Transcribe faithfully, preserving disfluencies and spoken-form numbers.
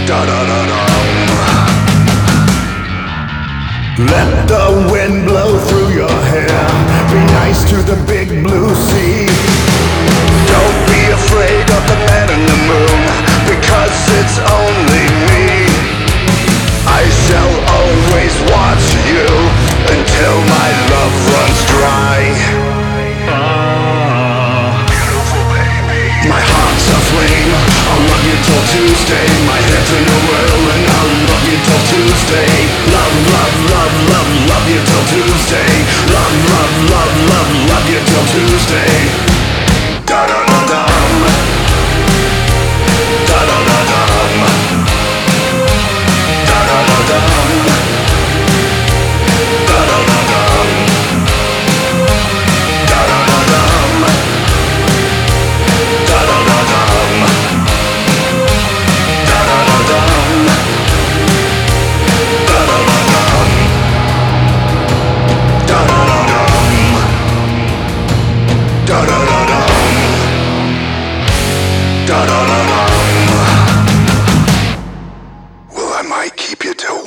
Let the wind blow through your hair. Be nice to the big blue sea. Don't be afraid of the man in the moon, because it's only me. I shall always watch you until my love runs dry. Beautiful baby, my heart's aflame. I'll love you till Tuesday. My head's in a whirl and I'll love you till Tuesday. Love, love, love, love, love you till Tuesday. Love, love, love, love, love you till Tuesday. Da da da dum. Da da da dum. Da da da dum. Da da da dum. Da da da dum. Da da da dum. Da da da dum. Da da da dum. Da da da dum. Da da da dum. Da da da dum. Well, I might keep you till